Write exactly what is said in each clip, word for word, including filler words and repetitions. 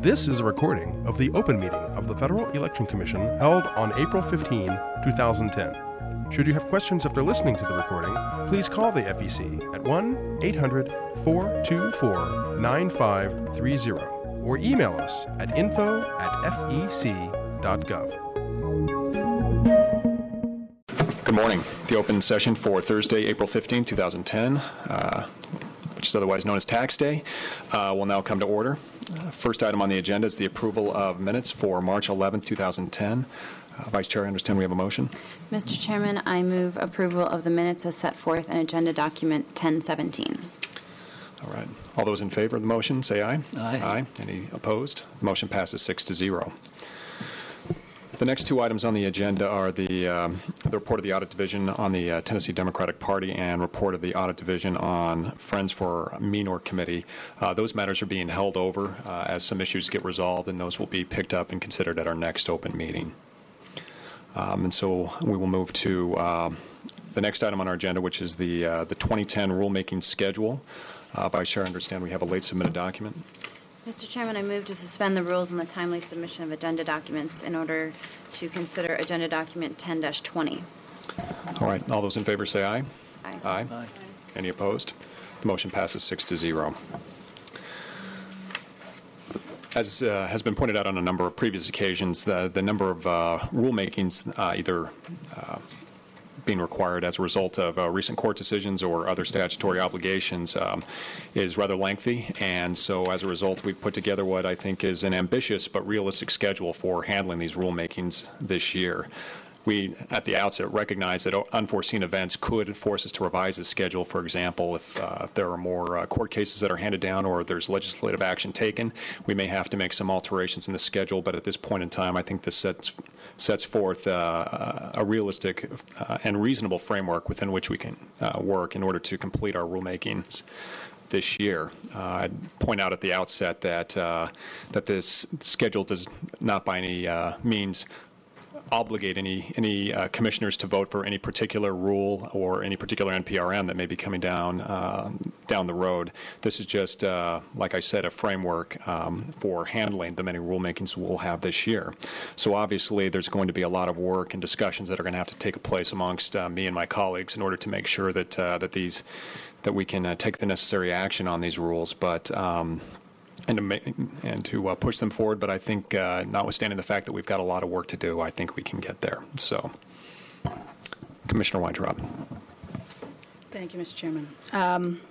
This is a recording of the open meeting of the Federal Election Commission held on April fifteenth, two thousand ten. Should you have questions after listening to the recording, please call the F E C at one eight hundred, four two four, nine five three zero or email us at info at f e c dot gov. Good morning. The open session for Thursday, April fifteenth, two thousand ten, uh, which is otherwise known as Tax Day, uh, will now come to order. Uh, first item on the agenda is the approval of minutes for March eleventh, two thousand ten. Uh, Vice Chair, I understand we have a motion. Mister Chairman, I move approval of the minutes as set forth in Agenda Document ten seventeen. All right. All those in favor of the motion, say aye. Aye. Aye. Any opposed? The motion passes six to zero. The next two items on the agenda are the, um, the report of the Audit Division on the uh, Tennessee Democratic Party and report of the Audit Division on Friends for Menor Committee. Uh, those matters are being held over uh, as some issues get resolved, and those will be picked up and considered at our next open meeting. Um, and so we will move to uh, the next item on our agenda, which is the, uh, the twenty ten rulemaking schedule. Uh, Vice Chair, I understand we have a late submitted document. Mister Chairman, I move to suspend the rules on the timely submission of agenda documents in order to consider Agenda Document ten dash twenty. All right. All those in favor say aye. Aye. Aye. Aye. Any opposed? The motion passes six to zero. As uh, has been pointed out on a number of previous occasions, the, the number of uh, rulemakings uh, either uh, being required as a result of uh, recent court decisions or other statutory obligations um, is rather lengthy, and so as a result we've put together what I think is an ambitious but realistic schedule for handling these rulemakings this year. We, at the outset, recognize that unforeseen events could force us to revise this schedule. For example, if, uh, if there are more uh, court cases that are handed down or there's legislative action taken, we may have to make some alterations in the schedule. But at this point in time, I think this sets, sets forth uh, a realistic uh, and reasonable framework within which we can uh, work in order to complete our rulemakings this year. Uh, I'd point out at the outset that, uh, that this schedule does not by any uh, means obligate any any uh, commissioners to vote for any particular rule or any particular N P R M that may be coming down uh, down the road. This is just, uh, like I said, a framework um, for handling the many rulemakings we'll have this year. So obviously there's going to be a lot of work and discussions that are going to have to take place amongst uh, me and my colleagues in order to make sure that uh, that these that we can uh, take the necessary action on these rules. But um, and to, make, and to uh, push them forward, but I think, uh, notwithstanding the fact that we've got a lot of work to do, I think we can get there. So, Commissioner Weintraub. Thank you, Mister Chairman. Um,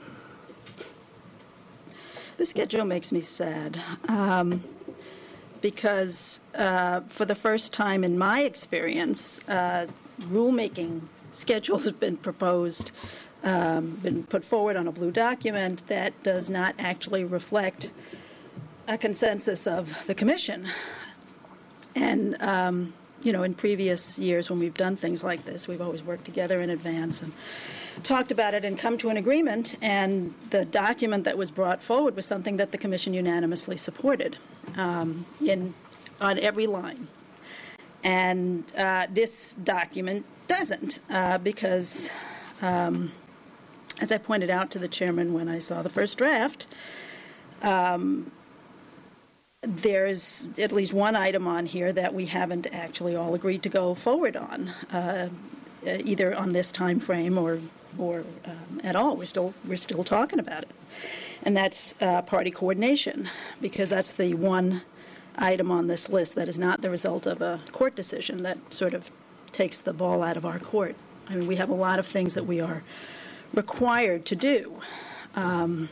the schedule makes me sad um, because uh, for the first time in my experience, uh, rulemaking schedules have been proposed Um, been put forward on a blue document that does not actually reflect a consensus of the Commission. And, um, you know, in previous years when we've done things like this, we've always worked together in advance and talked about it and come to an agreement, and the document that was brought forward was something that the Commission unanimously supported um, in on every line. And uh, this document doesn't uh, because um, as I pointed out to the chairman when I saw the first draft, um, there's at least one item on here that we haven't actually all agreed to go forward on, uh, either on this time frame or or um, at all. We're still we're still talking about it, and that's uh, party coordination, because that's the one item on this list that is not the result of a court decision that sort of takes the ball out of our court. I mean, we have a lot of things that we are required to do, um,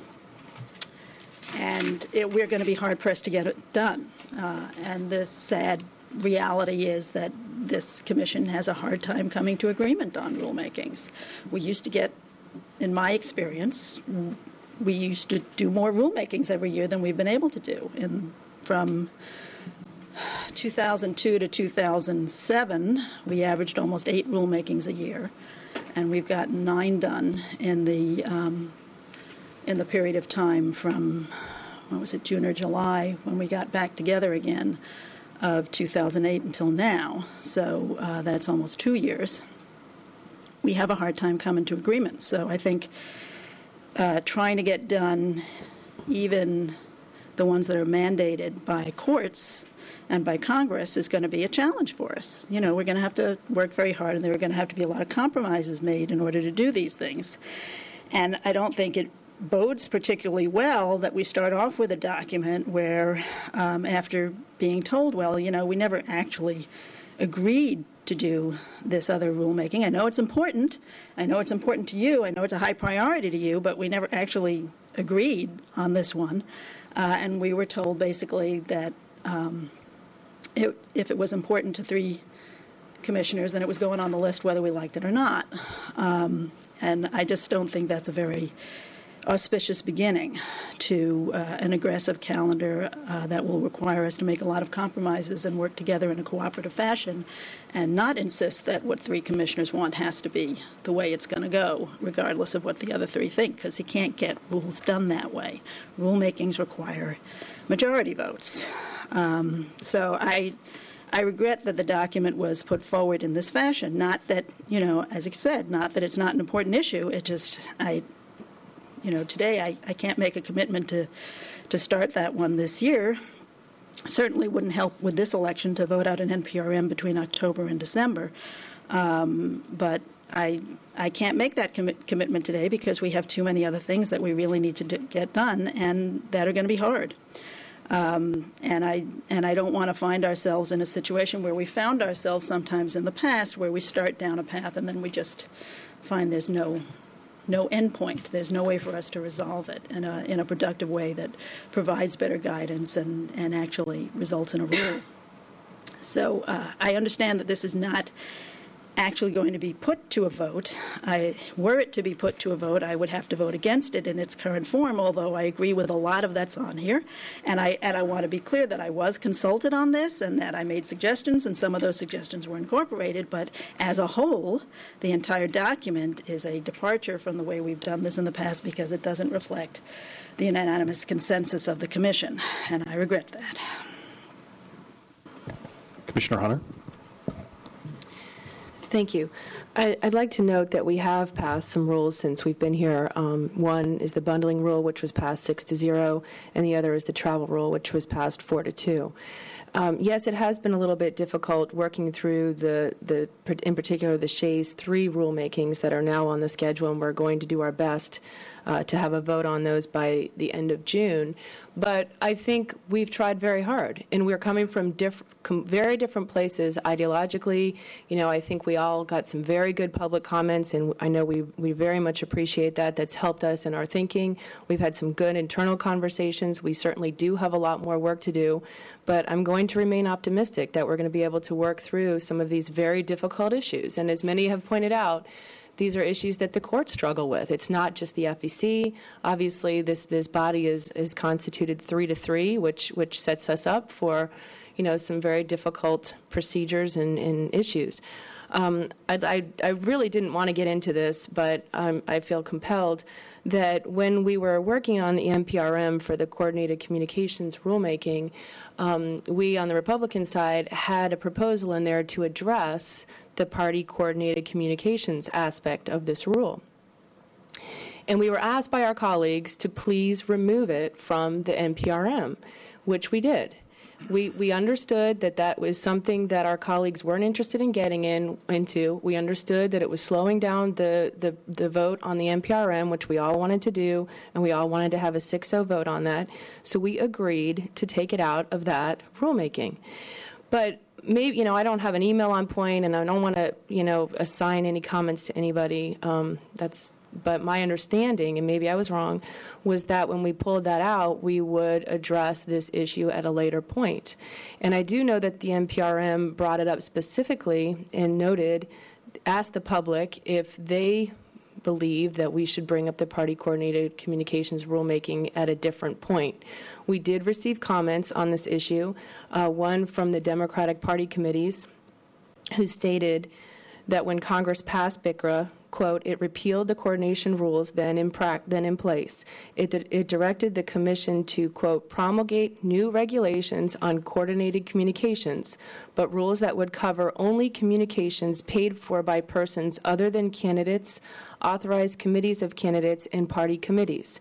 and it, we're going to be hard-pressed to get it done. Uh, and the sad reality is that this Commission has a hard time coming to agreement on rulemakings. We used to get, in my experience, we used to do more rulemakings every year than we've been able to do. And from two thousand two to two thousand seven, we averaged almost eight rulemakings a year. And we've got nine done in the um, in the period of time from, what was it, June or July, when we got back together again, of two thousand eight until now. So uh, that's almost two years. We have a hard time coming to agreement. So I think uh, trying to get done even the ones that are mandated by courts and by Congress, is going to be a challenge for us. You know, we're going to have to work very hard, and there are going to have to be a lot of compromises made in order to do these things. And I don't think it bodes particularly well that we start off with a document where, um, after being told, well, you know, we never actually agreed to do this other rulemaking. I know it's important. I know it's important to you. I know it's a high priority to you, but we never actually agreed on this one. Uh, and we were told basically that um, it, if it was important to three commissioners, then it was going on the list whether we liked it or not. Um, and I just don't think that's a very auspicious beginning to uh, an aggressive calendar uh, that will require us to make a lot of compromises and work together in a cooperative fashion and not insist that what three commissioners want has to be the way it's going to go, regardless of what the other three think, because you can't get rules done that way. Rulemakings require majority votes. Um, so I I regret that the document was put forward in this fashion. Not that, you know, as I said, not that it's not an important issue. It just, I, you know, today I, I can't make a commitment to, to start that one this year. Certainly wouldn't help with this election to vote out an N P R M between October and December. Um, but I I can't make that commi- commitment today because we have too many other things that we really need to do, get done, and that are going to be hard. Um, and I and I don't want to find ourselves in a situation where we found ourselves sometimes in the past, where we start down a path and then we just find there's no no end point. There's no way for us to resolve it in a in a productive way that provides better guidance and, and actually results in a rule. So uh, I understand that this is not actually going to be put to a vote. I, were it to be put to a vote, I would have to vote against it in its current form, although I agree with a lot of that's on here. And I, and I want to be clear that I was consulted on this and that I made suggestions, and some of those suggestions were incorporated. But as a whole, the entire document is a departure from the way we've done this in the past because it doesn't reflect the unanimous consensus of the Commission, and I regret that. Commissioner Hunter. Thank you. I, I'd like to note that we have passed some rules since we've been here. Um, one is the bundling rule, which was passed six to zero, and the other is the travel rule, which was passed four to two. Um, yes, it has been a little bit difficult working through the, the in particular, the Shays three rulemakings that are now on the schedule, and we're going to do our best uh, to have a vote on those by the end of June. But I think we've tried very hard, and we're coming from diff- com- very different places ideologically. You know, I think we all got some very good public comments, and I know we, we very much appreciate that. That's helped us in our thinking. We've had some good internal conversations. We certainly do have a lot more work to do, but I'm going to remain optimistic that we're going to be able to work through some of these very difficult issues. And as many have pointed out, these are issues that the courts struggle with. It's not just the F E C. Obviously, this this body is is constituted three to three, which which sets us up for, you know, some very difficult procedures and, and issues. Um, I, I, I really didn't want to get into this, but um, I feel compelled that when we were working on the N P R M for the Coordinated Communications rulemaking, um, we on the Republican side had a proposal in there to address the party coordinated communications aspect of this rule. And we were asked by our colleagues to please remove it from the N P R M, which we did. We we understood that that was something that our colleagues weren't interested in getting in into. We understood that it was slowing down the, the, the vote on the N P R M, which we all wanted to do, and we all wanted to have a six oh vote on that. So we agreed to take it out of that rulemaking. But maybe, you know, I don't have an email on point, and I don't want to, you know, assign any comments to anybody. Um, that's But my understanding, and maybe I was wrong, was that when we pulled that out, we would address this issue at a later point. And I do know that the N P R M brought it up specifically and noted, asked the public if they believe that we should bring up the party coordinated communications rulemaking at a different point. We did receive comments on this issue, uh, one from the Democratic Party committees, who stated that when Congress passed B I C R A, quote, it repealed the coordination rules then in, pra- then in place. It, it directed the Commission to, quote, promulgate new regulations on coordinated communications, but rules that would cover only communications paid for by persons other than candidates, authorized committees of candidates, and party committees.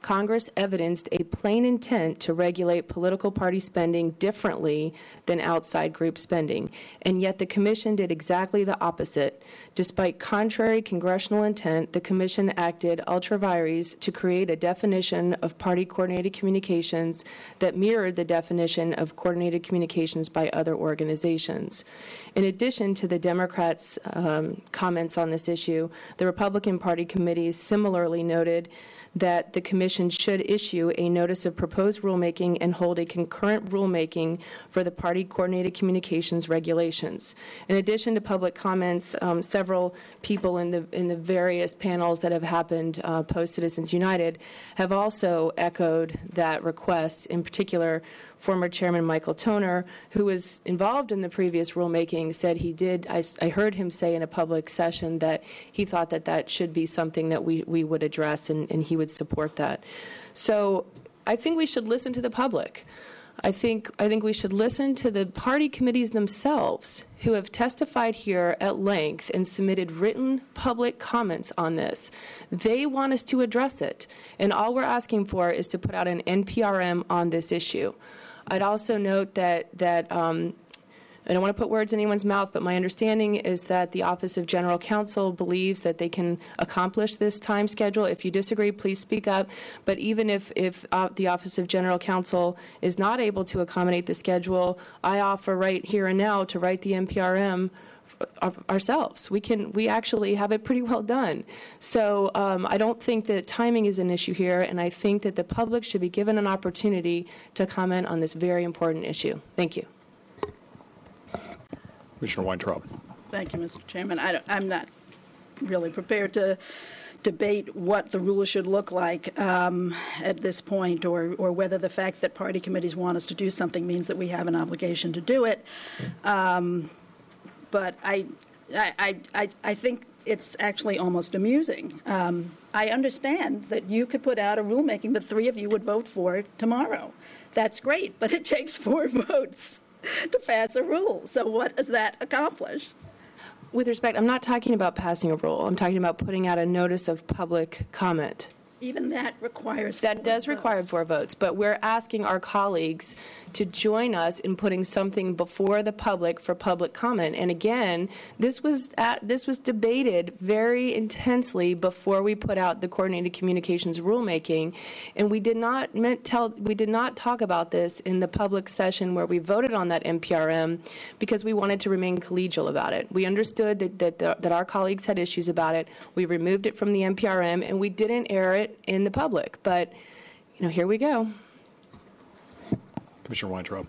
Congress evidenced a plain intent to regulate political party spending differently than outside group spending, and yet the Commission did exactly the opposite. Despite contrary congressional intent, the Commission acted ultra vires to create a definition of party-coordinated communications that mirrored the definition of coordinated communications by other organizations. In addition to the Democrats' um, comments on this issue, the Republican Party committees similarly noted that the Commission should issue a notice of proposed rulemaking and hold a concurrent rulemaking for the party-coordinated communications regulations. In addition to public comments, um, several people in the in the various panels that have happened uh, post-Citizens United have also echoed that request. In particular, former Chairman Michael Toner, who was involved in the previous rulemaking, said he did, I, I heard him say in a public session that he thought that that should be something that we, we would address, and, and he would support that. So I think we should listen to the public. I think, I think we should listen to the party committees themselves who have testified here at length and submitted written public comments on this. They want us to address it, and all we're asking for is to put out an N P R M on this issue. I'd also note that, that um, I don't want to put words in anyone's mouth, but my understanding is that the Office of General Counsel believes that they can accomplish this time schedule. If you disagree, please speak up. But even if, if uh, the Office of General Counsel is not able to accommodate the schedule, I offer right here and now to write the N P R M ourselves. We can. We actually have it pretty well done. So um, I don't think that timing is an issue here, and I think that the public should be given an opportunity to comment on this very important issue. Thank you. Commissioner Weintraub. Thank you, Mister Chairman. I don't, I'm not really prepared to debate what the rules should look like um, at this point, or, or whether the fact that party committees want us to do something means that we have an obligation to do it. Um, but I, I, I, I think it's actually almost amusing. Um, I understand that you could put out a rulemaking that three of you would vote for tomorrow. That's great, but it takes four votes to pass a rule. So what does that accomplish? With respect, I'm not talking about passing a rule. I'm talking about putting out a notice of public comment. Even that requires That four does votes. require four votes, but we're asking our colleagues to join us in putting something before the public for public comment. And again, this was at, this was debated very intensely before we put out the coordinated communications rulemaking, and we did not meant tell we did not talk about this in the public session where we voted on that N P R M because we wanted to remain collegial about it. We understood that that, the, that our colleagues had issues about it. We removed it from the N P R M, and we didn't air it in the public. But, you know, here we go. Commissioner Weintraub.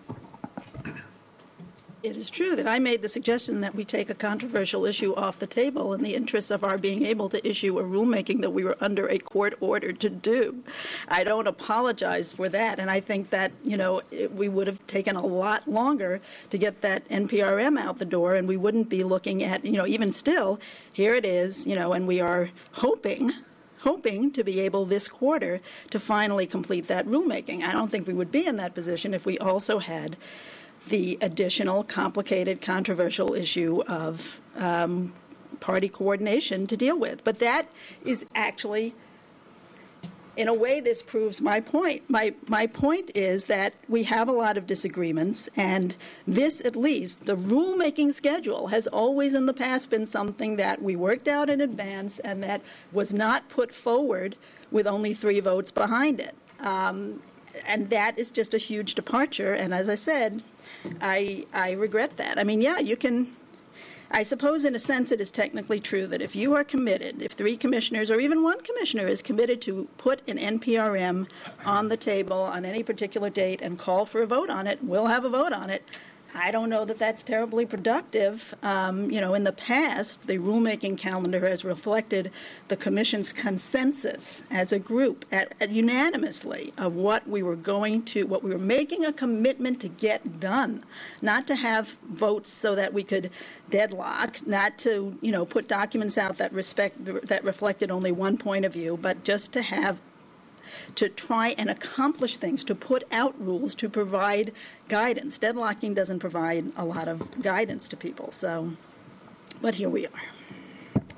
It is true that I made the suggestion that we take a controversial issue off the table in the interest of our being able to issue a rulemaking that we were under a court order to do. I don't apologize for that, and I think that, you know, it, we would have taken a lot longer to get that N P R M out the door, and we wouldn't be looking at, you know, even still, here it is, you know, and we are hoping hoping to be able this quarter to finally complete that rulemaking. I don't think we would be in that position if we also had the additional complicated, controversial issue of um, party coordination to deal with. But that is actually, in a way, this proves my point. My, my point is that we have a lot of disagreements, and this, at least, the rulemaking schedule has always in the past been something that we worked out in advance and that was not put forward with only three votes behind it. Um, and that is just a huge departure, and as I said, I, I regret that. I mean, yeah, you can... I suppose in a sense it is technically true that if you are committed, if three commissioners or even one commissioner is committed to put an N P R M on the table on any particular date and call for a vote on it, we'll have a vote on it. I don't know that that's terribly productive. Um, you know, in the past, the rulemaking calendar has reflected the Commission's consensus as a group, at, at unanimously, of what we were going to, what we were making a commitment to get done, not to have votes so that we could deadlock, not to, you know, put documents out that respect that reflected only one point of view, but just to have to try and accomplish things, to put out rules, to provide guidance. Deadlocking doesn't provide a lot of guidance to people. So, but here we are.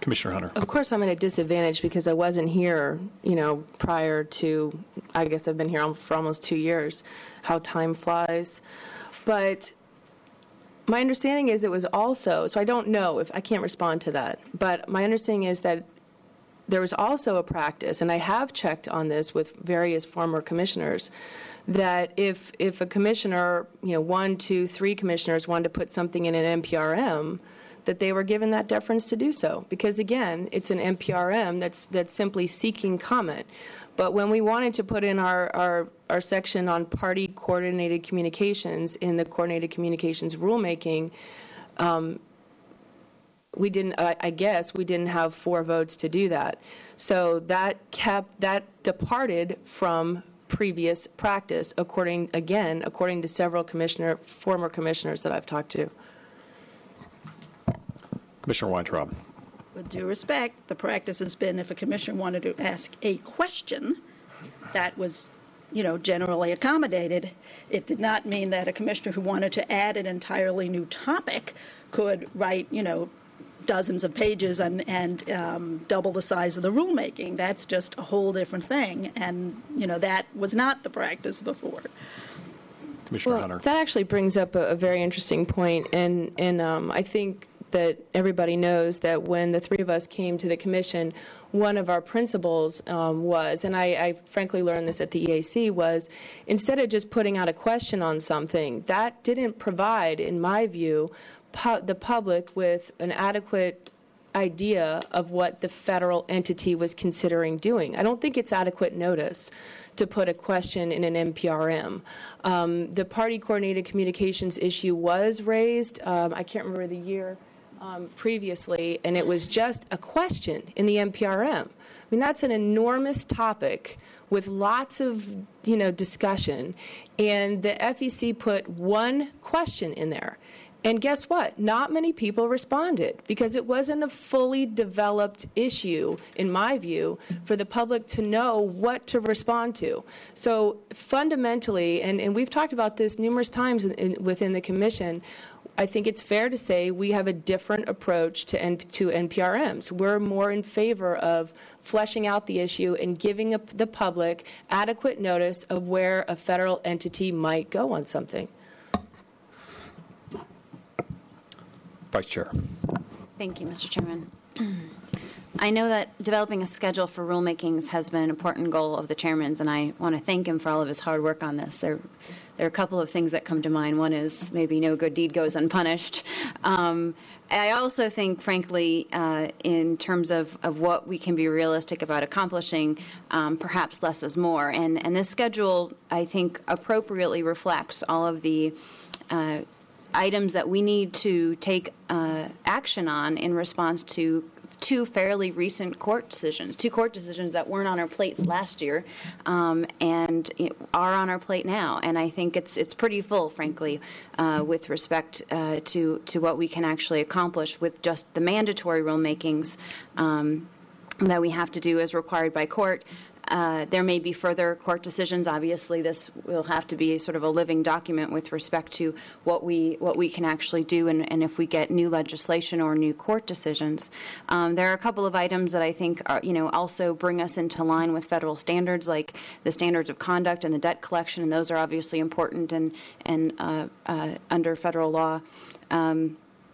Commissioner Hunter. Of course, I'm at a disadvantage because I wasn't here, you know, prior to, I guess I've been here for almost two years, how time flies. But my understanding is it was also, so I don't know if, I can't respond to that, but my understanding is that there was also a practice, and I have checked on this with various former commissioners, that if if a commissioner, you know, one, two, three commissioners wanted to put something in an N P R M, that they were given that deference to do so. Because again, it's an N P R M that's that's simply seeking comment. But when we wanted to put in our, our, our section on party coordinated communications in the coordinated communications rulemaking, um, we didn't, I, I guess, we didn't have four votes to do that. So that kept, that departed from previous practice, according, again, according to several commissioner, former commissioners that I've talked to. Commissioner Weintraub. With due respect, the practice has been if a commissioner wanted to ask a question that was, you know, generally accommodated, it did not mean that a commissioner who wanted to add an entirely new topic could write, you know, dozens of pages and, and um, double the size of the rulemaking. That's just a whole different thing. And, you know, that was not the practice before. Commissioner Well, Hunter. that actually brings up a, a very interesting point, and, and um, I think that everybody knows that when the three of us came to the commission, one of our principles um, was, and I, I frankly learned this at the E A C, was instead of just putting out a question on something, that didn't provide, in my view, pu- the public with an adequate idea of what the federal entity was considering doing. I don't think it's adequate notice to put a question in an N P R M. Um, the party coordinated communications issue was raised, um, I can't remember the year, um, previously, and it was just a question in the N P R M. I mean, that's an enormous topic with lots of, you know, discussion, and the F E C put one question in there. And guess what? Not many people responded because it wasn't a fully developed issue, in my view, for the public to know what to respond to. So fundamentally, and, and we've talked about this numerous times in, in, within the commission, I think it's fair to say we have a different approach to, N, to N P R Ms. We're more in favor of fleshing out the issue and giving a, the public adequate notice of where a federal entity might go on something. Vice Chair. Thank you, Mister Chairman. I know that developing a schedule for rulemakings has been an important goal of the chairman's, and I want to thank him for all of his hard work on this. There, there are a couple of things that come to mind. One is maybe no good deed goes unpunished. Um, I also think, frankly, uh, in terms of, of what we can be realistic about accomplishing, um, perhaps less is more. And, and this schedule, I think, appropriately reflects all of the uh, items that we need to take uh, action on in response to two fairly recent court decisions, two court decisions that weren't on our plates last year um, and are on our plate now. And I think it's it's pretty full, frankly, uh, with respect uh, to, to what we can actually accomplish with just the mandatory rulemakings um, that we have to do as required by court. Uh, there may be further court decisions. Obviously, this will have to be sort of a living document with respect to what we what we can actually do, and, and if we get new legislation or new court decisions. Um, there are a couple of items that I think are, you know, also bring us into line with federal standards, like the standards of conduct and the debt collection, and those are obviously important and and uh, uh, under federal law. Um,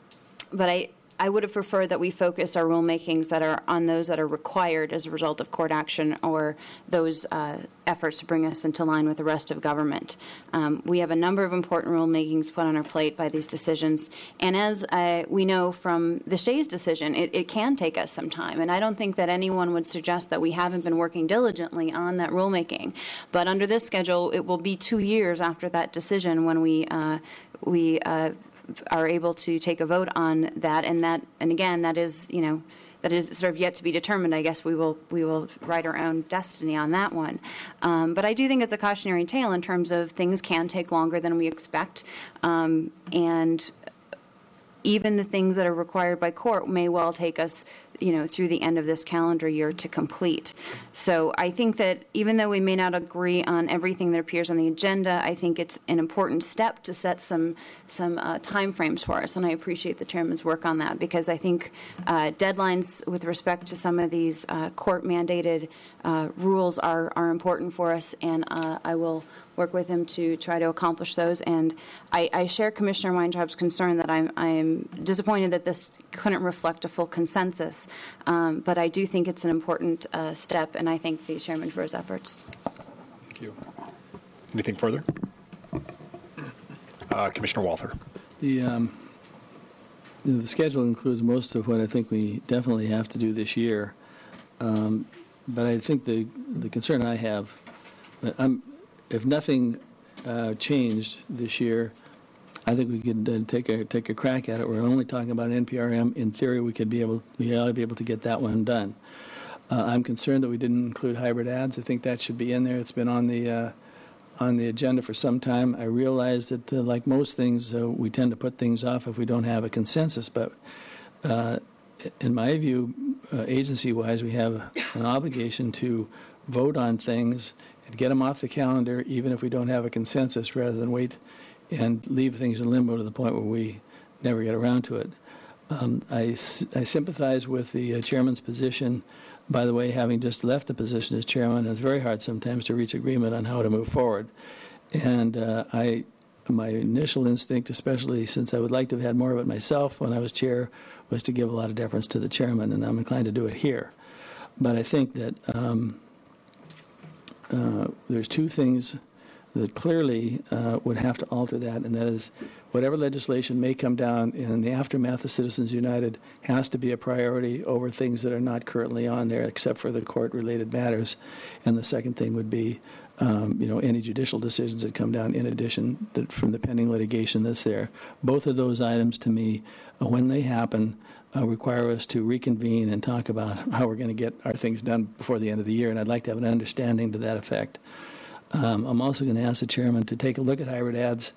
but I. I would have preferred that we focus our rulemakings that are on those that are required as a result of court action or those uh, efforts to bring us into line with the rest of government. Um, we have a number of important rulemakings put on our plate by these decisions, and as uh, we know from the Shays decision, it, it can take us some time, and I don't think that anyone would suggest that we haven't been working diligently on that rulemaking. But under this schedule, it will be two years after that decision when we uh, we uh, are able to take a vote on that, and that, and again, that is, you know, that is sort of yet to be determined. I guess we will we will write our own destiny on that one. Um, but I do think it's a cautionary tale in terms of things can take longer than we expect, um, and even the things that are required by court may well take us you know, through the end of this calendar year to complete. So I think that even though we may not agree on everything that appears on the agenda, I think it's an important step to set some some uh, timeframes for us, and I appreciate the chairman's work on that, because I think uh, deadlines with respect to some of these uh, court-mandated uh, rules are, are important for us, and uh, I will work with him to try to accomplish those. And I, I share Commissioner Weintraub's concern that I'm, I'm disappointed that this couldn't reflect a full consensus, um, but I do think it's an important uh, step, and I thank the chairman for his efforts. Thank you. Anything further? Uh, Commissioner Walther. The, um, you know, the schedule includes most of what I think we definitely have to do this year. Um, but I think the, the concern I have, I'm, if nothing uh, changed this year, I think we could uh, take a take a crack at it. We're only talking about an N P R M. In theory, we could be able we ought to be able to get that one done. Uh, I'm concerned that we didn't include hybrid ads. I think that should be in there. It's been on the uh, on the agenda for some time. I realize that, uh, like most things, uh, we tend to put things off if we don't have a consensus. But uh, in my view, uh, agency-wise, we have an obligation to vote on things and get them off the calendar, even if we don't have a consensus, rather than wait and leave things in limbo to the point where we never get around to it. Um, I, I sympathize with the uh, chairman's position. By the way, having just left the position as chairman, it's very hard sometimes to reach agreement on how to move forward. And uh, I, my initial instinct, especially since I would like to have had more of it myself when I was chair, was to give a lot of deference to the chairman, and I'm inclined to do it here. But I think that um, uh, there's two things that clearly uh, would have to alter that, and that is whatever legislation may come down in the aftermath of Citizens United has to be a priority over things that are not currently on there, except for the court-related matters. And the second thing would be, um, you know, any judicial decisions that come down in addition that from the pending litigation that's there. Both of those items, to me, uh, when they happen, uh, require us to reconvene and talk about how we're going to get our things done before the end of the year, and I'd like to have an understanding to that effect. Um, I'm also going to ask the chairman to take a look at hybrid ads,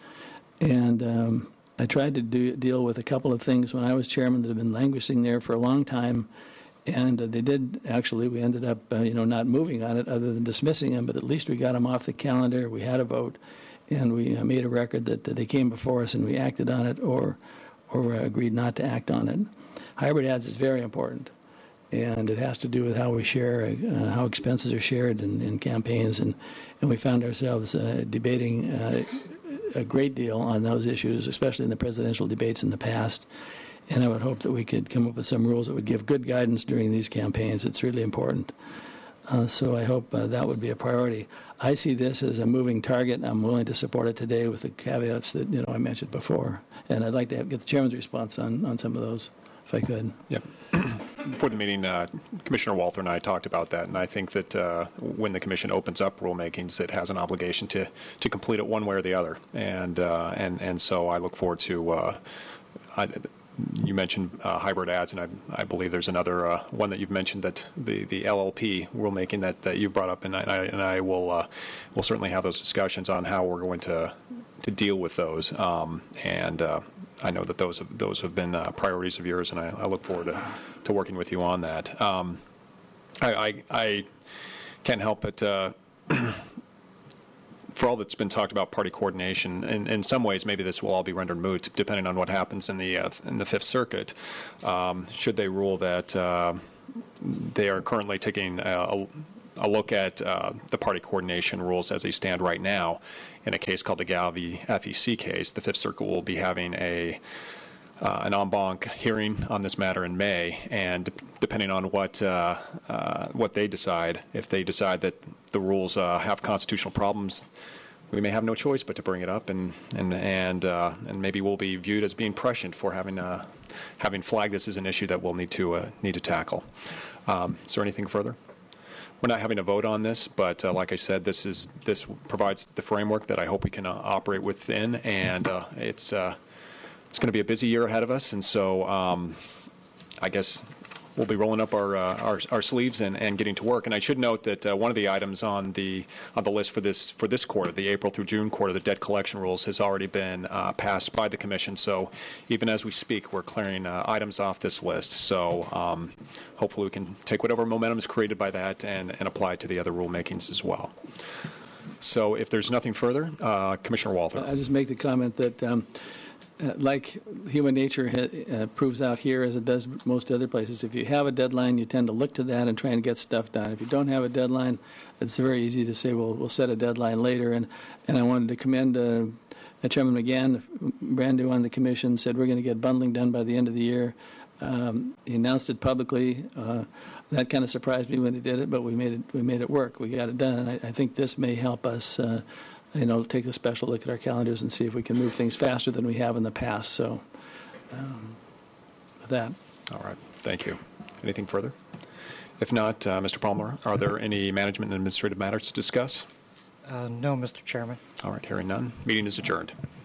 and um, I tried to do, deal with a couple of things when I was chairman that have been languishing there for a long time, and uh, they did actually. We ended up, uh, you know, not moving on it other than dismissing them, but at least we got them off the calendar. We had a vote, and we uh, made a record that, that they came before us and we acted on it, or or uh, agreed not to act on it. Hybrid ads is very important. And it has to do with how we share, uh, how expenses are shared in, in campaigns, and, and we found ourselves uh, debating uh, a great deal on those issues, especially in the presidential debates in the past. And I would hope that we could come up with some rules that would give good guidance during these campaigns. It's really important. Uh, so I hope uh, that would be a priority. I see this as a moving target. I'm willing to support it today with the caveats that you know I mentioned before. And I'd like to have, get the chairman's response on, on some of those, if I could. Yep. Before the meeting, uh, Commissioner Walther and I talked about that, and I think that uh, when the Commission opens up rulemakings, it has an obligation to, to complete it one way or the other. And uh, and and so I look forward to. Uh, I, you mentioned uh, hybrid ads, and I, I believe there's another uh, one that you've mentioned, that the, the L L P rulemaking that, that you brought up, and I, and I will uh, will certainly have those discussions on how we're going to to deal with those. Um, and uh, I know that those have, those have been uh, priorities of yours, and I, I look forward to, to working with you on that. Um, I, I, I can't help but, uh, for all that's been talked about party coordination, in, in some ways maybe this will all be rendered moot, depending on what happens in the uh, in the Fifth Circuit. Um, should they rule that uh, they are currently taking a, a look at uh, the party coordination rules as they stand right now, in a case called the Galvey F E C case, the Fifth Circuit will be having a uh, an en banc hearing on this matter in May, and de- depending on what uh, uh, what they decide, if they decide that the rules uh, have constitutional problems, we may have no choice but to bring it up, and and and uh, and maybe we'll be viewed as being prescient for having uh, having flagged this as an issue that we'll need to uh, need to tackle. Um, is there anything further? We're not having a vote on this, but uh, like I said, this is this provides the framework that I hope we can uh, operate within, and uh, it's uh, it's going to be a busy year ahead of us, and so um, I guess we'll be rolling up our uh, our, our sleeves and, and getting to work. And I should note that uh, one of the items on the on the list for this for this quarter, the April through June quarter, the debt collection rules, has already been uh, passed by the Commission. So even as we speak, we're clearing uh, items off this list. So um, hopefully we can take whatever momentum is created by that and, and apply it to the other rulemakings as well. So if there's nothing further, uh, Commissioner Walther. I'll just make the comment that um, Uh, like human nature ha- uh, proves out here, as it does most other places, if you have a deadline, you tend to look to that and try and get stuff done. If you don't have a deadline, it's very easy to say, well, we'll set a deadline later. And, and I wanted to commend uh, Chairman McGann, brand new on the commission, said we're going to get bundling done by the end of the year. Um, he announced it publicly. Uh, that kind of surprised me when he did it, but we made it, we made it work. We got it done. And I, I think this may help us uh, you know, take a special look at our calendars and see if we can move things faster than we have in the past. So, um, with that. All right. Thank you. Anything further? If not, uh, Mister Palmer, are there any management and administrative matters to discuss? Uh, no, Mister Chairman. All right. Hearing none. Meeting is adjourned.